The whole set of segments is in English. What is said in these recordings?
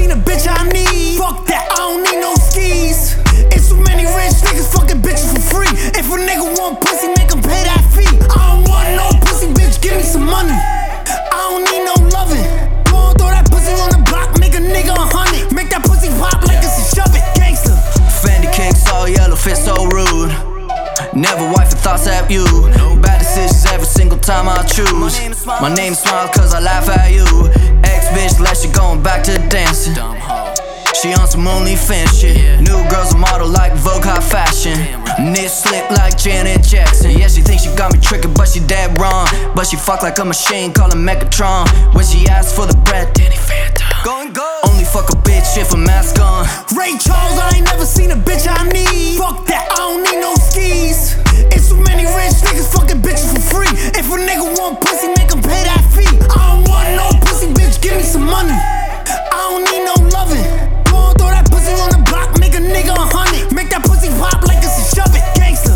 seen a bitch I need. Fuck that, I don't need no skis. It's too many rich niggas fucking bitches for free. If a nigga want pussy, make him pay that fee. I don't want no pussy, bitch, give me some money. I don't need no loving. Go on, throw that pussy on the block, make a nigga 100. Make that pussy pop like it's a shove it, gangster. Fendi kicks all yellow, fit so rude. Never wife for thoughts at you. Bad decisions every single time I choose. My name smiles cause I laugh at you. Ex-bitch left, she going back to dancing. She on some OnlyFans shit. New girl's a model like Vogue High Fashion. Knit slick like Janet Jackson. Yeah, she thinks she got me tricking, but she dead wrong. But she fuck like a machine, call her Megatron. When she asks for the bread, Danny Phantom. Only fuck a bitch if a mask on. Ray Charles, I ain't never seen a bitch I need. Fuck that, I don't need no skis. It's too many rich niggas fucking bitches for free. If a nigga want pussy, make him pay that fee. I don't want no pussy, bitch, give me some money. I don't need no loving. Go on, throw that pussy on the block, make a nigga 100. Make that pussy pop like it's a shove it, gangster.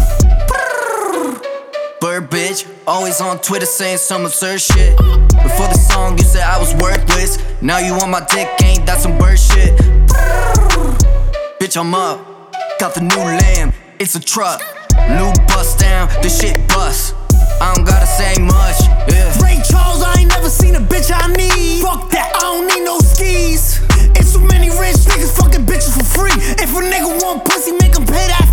Bird bitch, always on Twitter saying some absurd shit. Before the song you said I was worthless. Now you on my dick, ain't that some bird shit? Bitch, I'm up, got the new lamb, it's a truck. New bust down, this shit bust. I don't gotta say much, yeah. Ray Charles, I ain't never seen a bitch I need. Fuck that, I don't need no skis. It's too many rich niggas fucking bitches for free. If a nigga want pussy, make him pay that